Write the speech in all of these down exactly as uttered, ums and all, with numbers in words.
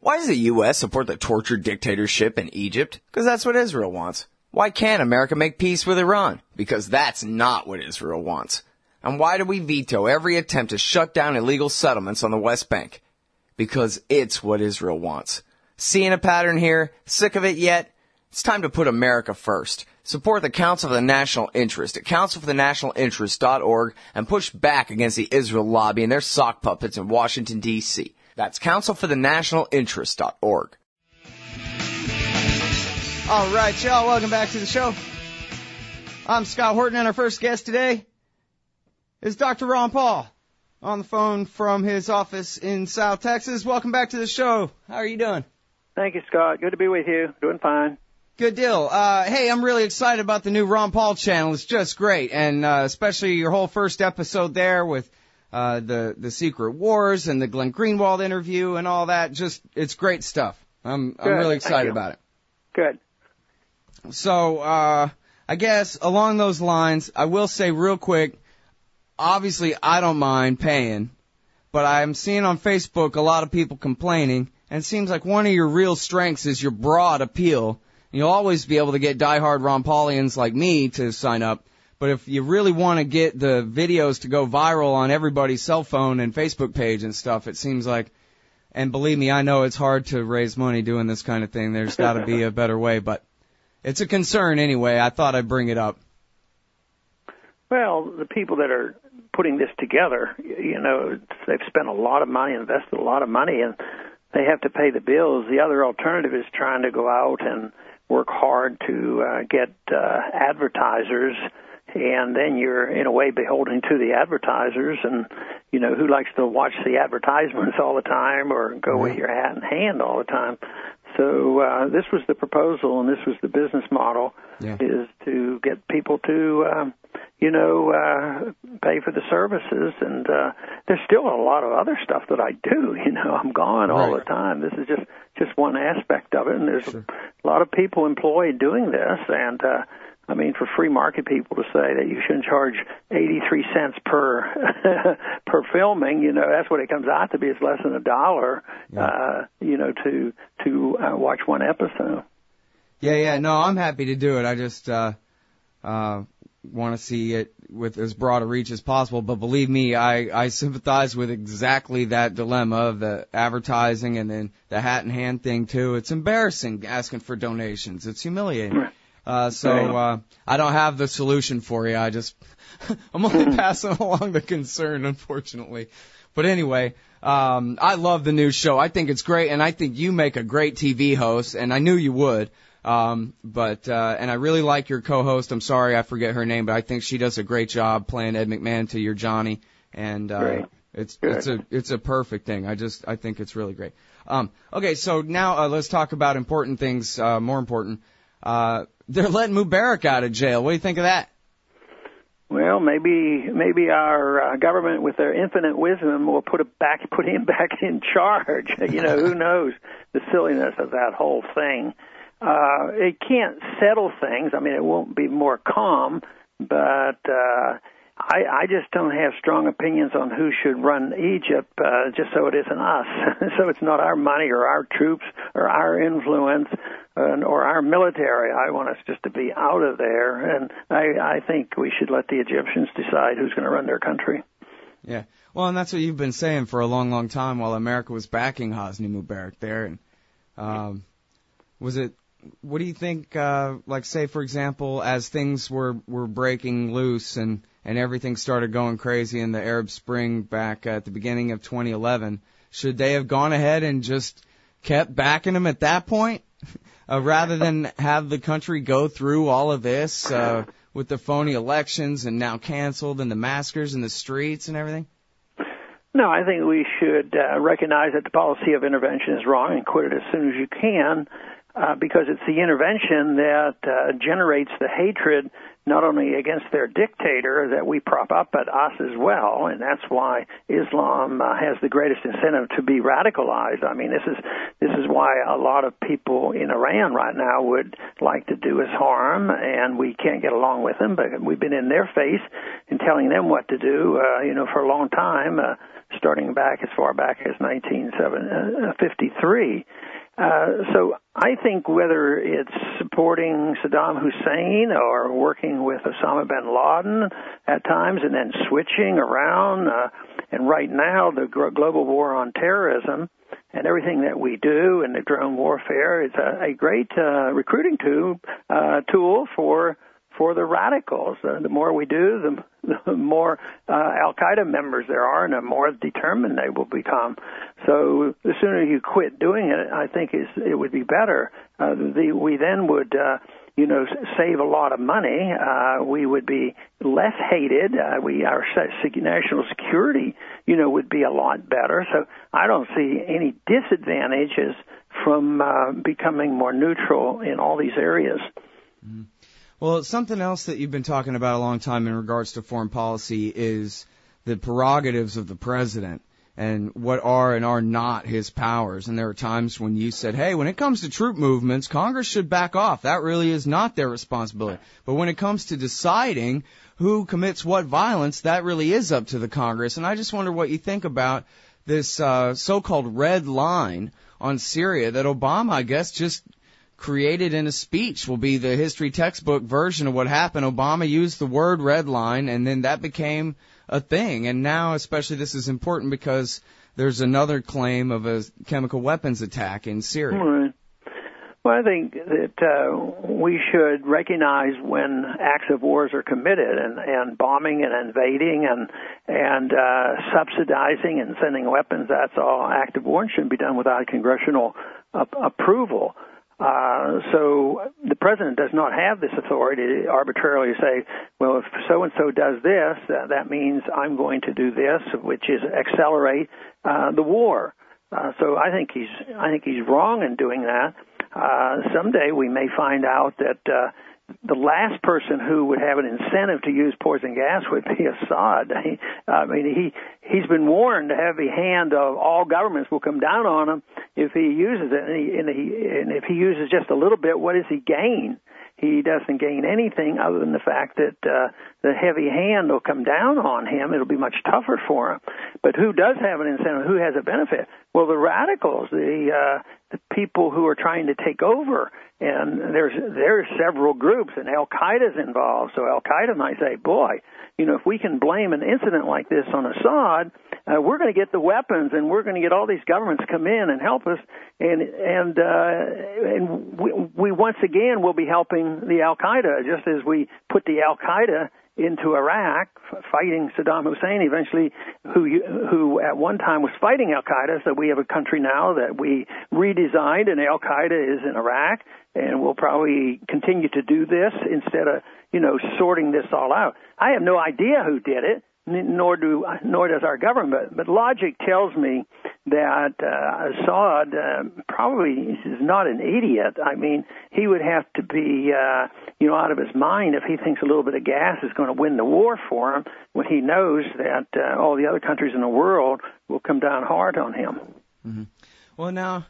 Why does the U S support the tortured dictatorship in Egypt? Because that's what Israel wants. Why can't America make peace with Iran? Because that's not what Israel wants. And why do we veto every attempt to shut down illegal settlements on the West Bank? Because it's what Israel wants. Seeing a pattern here? Sick of it yet? It's time to put America first. Support the Council for the National Interest at council for the national interest dot org and push back against the Israel lobby and their sock puppets in Washington, D C That's council for the national interest dot org. All right, y'all, welcome back to the show. I'm Scott Horton, and our first guest today is Doctor Ron Paul on the phone from his office in South Texas. Welcome back to the show. How are you doing? Thank you, Scott. Good to be with you. Doing fine. Good deal. Uh, hey, I'm really excited about the new Ron Paul channel. It's just great, and uh, especially your whole first episode there with uh, the the Secret Wars and the Glenn Greenwald interview and all that. Just it's great stuff. I'm I'm really excited about it. Good. So uh, I guess along those lines, I will say real quick. Obviously, I don't mind paying, but I'm seeing on Facebook a lot of people complaining, and it seems like one of your real strengths is your broad appeal. You'll always be able to get diehard Ron Paulians like me to sign up, but if you really want to get the videos to go viral on everybody's cell phone and Facebook page and stuff, it seems like, and believe me, I know it's hard to raise money doing this kind of thing. There's got to be a better way, but it's a concern anyway. I thought I'd bring it up. Well, the people that are putting this together, you know, they've spent a lot of money, invested a lot of money, and they have to pay the bills. The other alternative is trying to go out and work hard to uh, get uh, advertisers, and then you're in a way beholden to the advertisers. And you know, who likes to watch the advertisements all the time or go with your hat in hand all the time? So uh, this was the proposal, and this was the business model, yeah. is to get people to, um, you know, uh, pay for the services. And uh, there's still a lot of other stuff that I do. You know, I'm gone right. all the time. This is just, just one aspect of it, and there's sure. a lot of people employed doing this. And, uh, I mean, for free market people to say that you shouldn't charge eighty-three cents per per filming, you know, that's what it comes out to be. It's less than a dollar, yeah. uh, you know, to to uh, watch one episode. Yeah, yeah, no, I'm happy to do it. I just uh, uh, want to see it with as broad a reach as possible. But believe me, I, I sympathize with exactly that dilemma of the advertising and then the hat in hand thing, too. It's embarrassing asking for donations. It's humiliating. Right. Uh, so, uh, I don't have the solution for you. I just, I'm only passing along the concern, unfortunately. But anyway, um, I love the new show. I think it's great, and I think you make a great T V host, and I knew you would. Um, but, uh, and I really like your co-host. I'm sorry I forget her name, but I think she does a great job playing Ed McMahon to your Johnny. And, uh, great. it's, Good. it's a, it's a perfect thing. I just, I think it's really great. Um, okay, so now, uh, let's talk about important things, uh, more important. Uh, they're letting Mubarak out of jail. What do you think of that? Well, maybe maybe our uh, government, with their infinite wisdom, will put it back, put him back in charge. You know, who knows the silliness of that whole thing. Uh, it can't settle things. I mean, it won't be more calm, but uh, I, I just don't have strong opinions on who should run Egypt, uh, just so it isn't us. So it's not our money or our troops or our influence uh, or our military. I want us just to be out of there, and I, I think we should let the Egyptians decide who's going to run their country. Yeah, well, and that's what you've been saying for a long, long time while America was backing Hosni Mubarak there. And um, was it? What do you think? Uh, like, say, for example, as things were were breaking loose and and everything started going crazy in the Arab Spring back at the beginning of twenty eleven, should they have gone ahead and just kept backing him at that point, uh, rather than have the country go through all of this uh, with the phony elections and now canceled and the massacres in the streets and everything? No, I think we should uh, recognize that the policy of intervention is wrong and quit it as soon as you can. uh, because it's the intervention that uh, generates the hatred not only against their dictator that we prop up at us as well, and that's why Islam uh, has the greatest incentive to be radicalized. I mean, this is this is why a lot of people in Iran right now would like to do us harm, and we can't get along with them, but we've been in their face and telling them what to do, uh, you know, for a long time, uh, starting back as far back as nineteen fifty-three. Uh, so I think whether it's supporting Saddam Hussein or working with Osama bin Laden at times and then switching around, uh, and right now the global war on terrorism and everything that we do and the drone warfare is a, a great uh, recruiting tool, uh, tool for for the radicals. Uh, the more we do, the, the more uh, Al-Qaeda members there are, and the more determined they will become. So the sooner you quit doing it, I think is it would be better. Uh, the, we then would, uh, you know, save a lot of money. Uh, we would be less hated. Uh, we our national security, you know, would be a lot better. So I don't see any disadvantages from uh, becoming more neutral in all these areas. Mm-hmm. Well, something else that you've been talking about a long time in regards to foreign policy is the prerogatives of the president and what are and are not his powers. And there are times when you said, hey, when it comes to troop movements, Congress should back off. That really is not their responsibility. But when it comes to deciding who commits what violence, that really is up to the Congress. And I just wonder what you think about this uh, so-called red line on Syria that Obama, I guess, just created in a speech. Will be the history textbook version of what happened. Obama used the word red line, and then that became a thing. And now, especially, this is important because there's another claim of a chemical weapons attack in Syria. Right. Well, I think that uh, we should recognize when acts of wars are committed, and, and bombing and invading and and uh, subsidizing and sending weapons. That's all active war and shouldn't be done without congressional uh, approval. Uh, so the president does not have this authority to arbitrarily say, well, if so-and-so does this, uh, that means I'm going to do this, which is accelerate uh, the war. Uh, so I think he's I think he's wrong in doing that. Uh, someday we may find out that uh, the last person who would have an incentive to use poison gas would be Assad. He, I mean, he he's been warned the heavy hand of all governments will come down on him if he uses it. And, he, and, he, and if he uses just a little bit, what does he gain? He doesn't gain anything other than the fact that uh, the heavy hand will come down on him. It'll be much tougher for him. But who does have an incentive? Who has a benefit? Well, the radicals, the uh, the people who are trying to take over. And there's there's several groups, and Al-Qaeda's involved. So Al-Qaeda might say, boy, you know, if we can blame an incident like this on Assad, uh, we're going to get the weapons, and we're going to get all these governments to come in and help us, and and uh, and we, we once again will be helping the Al-Qaeda, just as we put the Al-Qaeda into Iraq, fighting Saddam Hussein, eventually, who who at one time was fighting Al-Qaeda. So we have a country now that we redesigned, and Al-Qaeda is in Iraq, and we'll probably continue to do this instead of, you know, sorting this all out. I have no idea who did it, nor do nor does our government. But logic tells me that uh, Assad uh, probably is not an idiot. I mean, he would have to be, uh, you know, out of his mind if he thinks a little bit of gas is going to win the war for him, when he knows that uh, all the other countries in the world will come down hard on him. Mm-hmm. Well, now,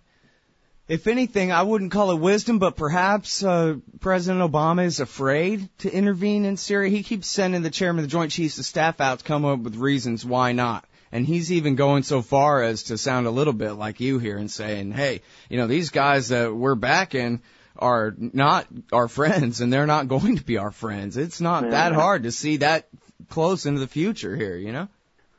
if anything, I wouldn't call it wisdom, but perhaps uh, President Obama is afraid to intervene in Syria. He keeps sending the chairman of the Joint Chiefs of Staff out to come up with reasons why not. And he's even going so far as to sound a little bit like you here and saying, hey, you know, these guys that we're backing are not our friends, and they're not going to be our friends. It's not yeah. that hard to see that close into the future here, you know?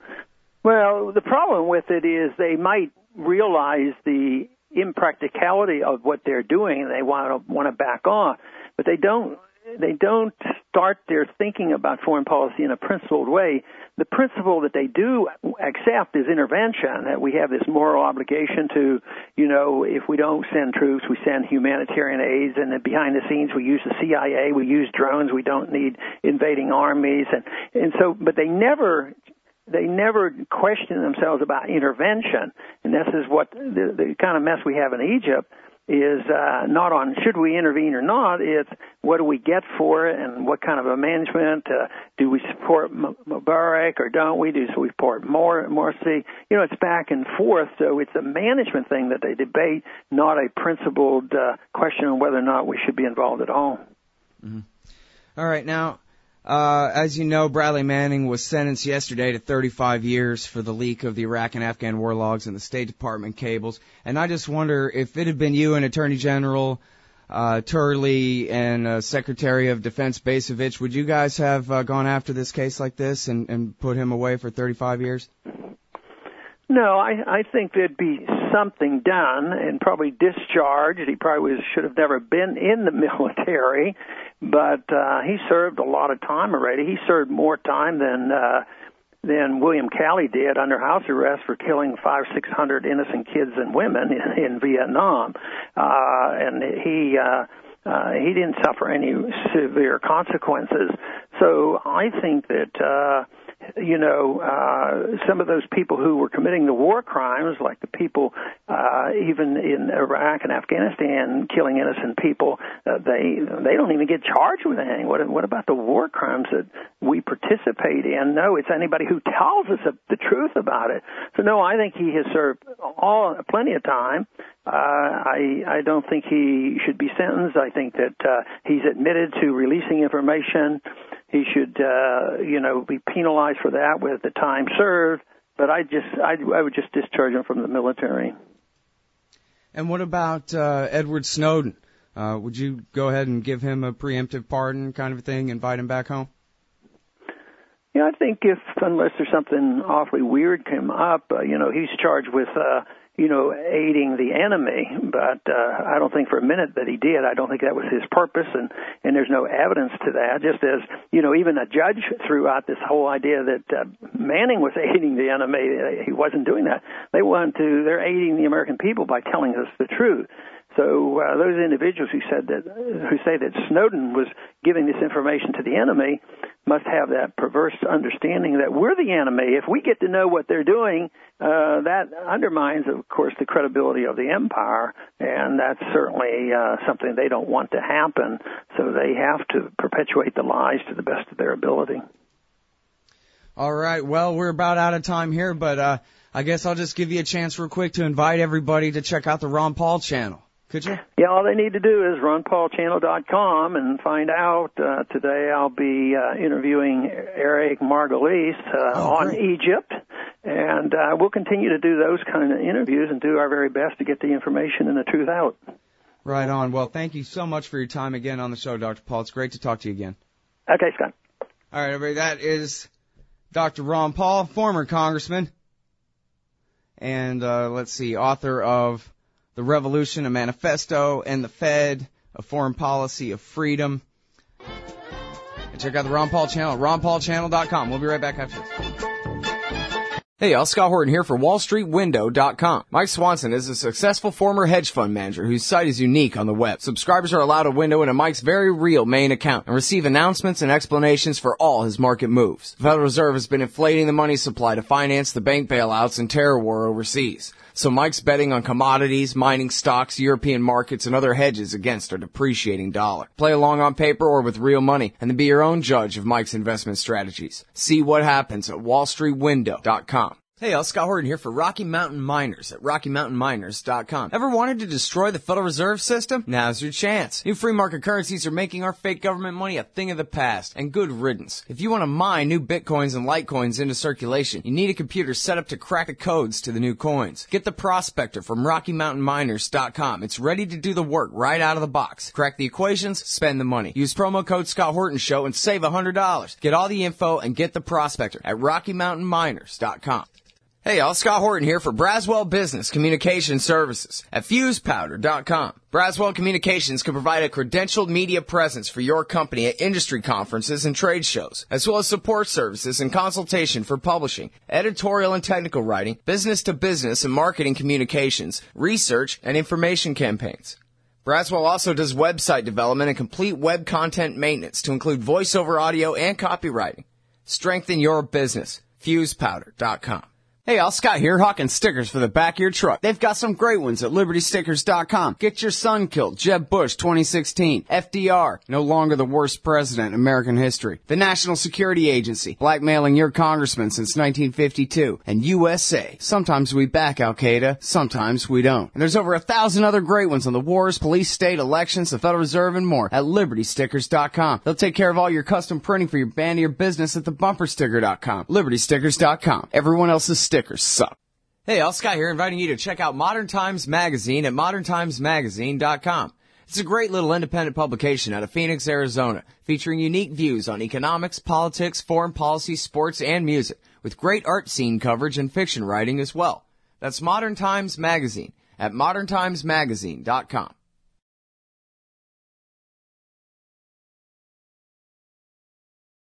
Well, the problem with it is they might realize the impracticality of what they're doing, and they want to want to back off, but they don't they don't start their thinking about foreign policy in a principled way. The principle that they do accept is intervention, that we have this moral obligation to, you know, if we don't send troops, we send humanitarian aids, and then behind the scenes we use the C I A, we use drones, we don't need invading armies, and and so, but they never They never question themselves about intervention, and this is what the, the kind of mess we have in Egypt. is uh, not on should we intervene or not. It's what do we get for it and what kind of a management. Uh, do we support M- Mubarak or don't we? Do we support Mor- Morsi? You know, it's back and forth. So it's a management thing that they debate, not a principled uh, question on whether or not we should be involved at all. Mm-hmm. All right, now, uh, as you know, Bradley Manning was sentenced yesterday to thirty-five years for the leak of the Iraq and Afghan war logs and the State Department cables. And I just wonder if it had been you and Attorney General uh, Turley and uh, Secretary of Defense Basevich, would you guys have uh, gone after this case like this and, and put him away for thirty-five years? No, I, I think there'd be something done and probably discharged. He probably was, should have never been in the military, but uh, he served a lot of time already. He served more time than uh, than William Calley did under house arrest for killing five, six hundred innocent kids and women in, in Vietnam, uh, and he. Uh, Uh, he didn't suffer any severe consequences. So I think that, uh, you know, uh, some of those people who were committing the war crimes, like the people uh, even in Iraq and Afghanistan killing innocent people, uh, they they don't even get charged with anything. What, what about the war crimes that we participate in? No, it's anybody who tells us the truth about it. So, no, I think he has served all plenty of time. Uh, I, I don't think he should be sentenced. I think that uh, he's admitted to releasing information. He should, uh, you know, be penalized for that with the time served. But I just, I, I would just discharge him from the military. And what about uh, Edward Snowden? Uh, would you go ahead and give him a preemptive pardon kind of a thing, invite him back home? Yeah, I think if, unless there's something awfully weird came up, uh, you know, he's charged with, uh, you know, aiding the enemy, but uh, I don't think for a minute that he did. I don't think that was his purpose, and, and there's no evidence to that. Just as, you know, even a judge threw out this whole idea that uh, Manning was aiding the enemy. He wasn't doing that. They want to, they're aiding the American people by telling us the truth. So uh, those individuals who said that, who say that Snowden was giving this information to the enemy, must have that perverse understanding that we're the enemy. If we get to know what they're doing, uh, that undermines, of course, the credibility of the empire, and that's certainly uh, something they don't want to happen. So they have to perpetuate the lies to the best of their ability. All right. Well, we're about out of time here, but uh, I guess I'll just give you a chance real quick to invite everybody to check out the Ron Paul channel. Could you? Yeah, all they need to do is ron paul channel dot com and find out. Uh, today I'll be uh, interviewing Eric Margolis uh, oh, on great. Egypt, and uh, we'll continue to do those kind of interviews and do our very best to get the information and the truth out. Right on. Well, thank you so much for your time again on the show, Doctor Paul. It's great to talk to you again. Okay, Scott. All right, everybody, that is Doctor Ron Paul, former congressman, and uh, let's see, author of The Revolution, a Manifesto, and the Fed, a Foreign Policy of Freedom. And check out the Ron Paul channel at ron paul channel dot com. We'll be right back after this. Hey y'all, Scott Horton here for wall street window dot com. Mike Swanson is a successful former hedge fund manager whose site is unique on the web. Subscribers are allowed a window into Mike's very real main account and receive announcements and explanations for all his market moves. The Federal Reserve has been inflating the money supply to finance the bank bailouts and terror war overseas. So Mike's betting on commodities, mining stocks, European markets, and other hedges against a depreciating dollar. Play along on paper or with real money, and then be your own judge of Mike's investment strategies. See what happens at wall street window dot com. Hey, y'all, Scott Horton here for Rocky Mountain Miners at rocky mountain miners dot com. Ever wanted to destroy the Federal Reserve System? Now's your chance. New free market currencies are making our fake government money a thing of the past, and good riddance. If you want to mine new bitcoins and litecoins into circulation, you need a computer set up to crack the codes to the new coins. Get the Prospector from rocky mountain miners dot com. It's ready to do the work right out of the box. Crack the equations, spend the money. Use promo code Scott Horton Show and save one hundred dollars. Get all the info and get the Prospector at rocky mountain miners dot com. Hey y'all, Scott Horton here for Braswell Business Communication Services at fuse powder dot com. Braswell Communications can provide a credentialed media presence for your company at industry conferences and trade shows, as well as support services and consultation for publishing, editorial and technical writing, business-to-business and marketing communications, research, and information campaigns. Braswell also does website development and complete web content maintenance to include voiceover audio and copywriting. Strengthen your business. fuse powder dot com. Hey, all, Scott here, hawking stickers for the back of your truck. They've got some great ones at Liberty Stickers dot com. Get your son killed, Jeb Bush, twenty sixteen. F D R, no longer the worst president in American history. The National Security Agency, blackmailing your congressman since nineteen fifty-two. And U S A, sometimes we back Al-Qaeda, sometimes we don't. And there's over a thousand other great ones on the wars, police, state, elections, the Federal Reserve, and more at Liberty Stickers dot com. They'll take care of all your custom printing for your band or your business at the Bumper Sticker dot com. Liberty Stickers dot com. Everyone else's stickers suck. Hey, Al, Scott here, inviting you to check out Modern Times Magazine at modern times magazine dot com. It's a great little independent publication out of Phoenix, Arizona, featuring unique views on economics, politics, foreign policy, sports, and music, with great art scene coverage and fiction writing as well. That's Modern Times Magazine at modern times magazine dot com.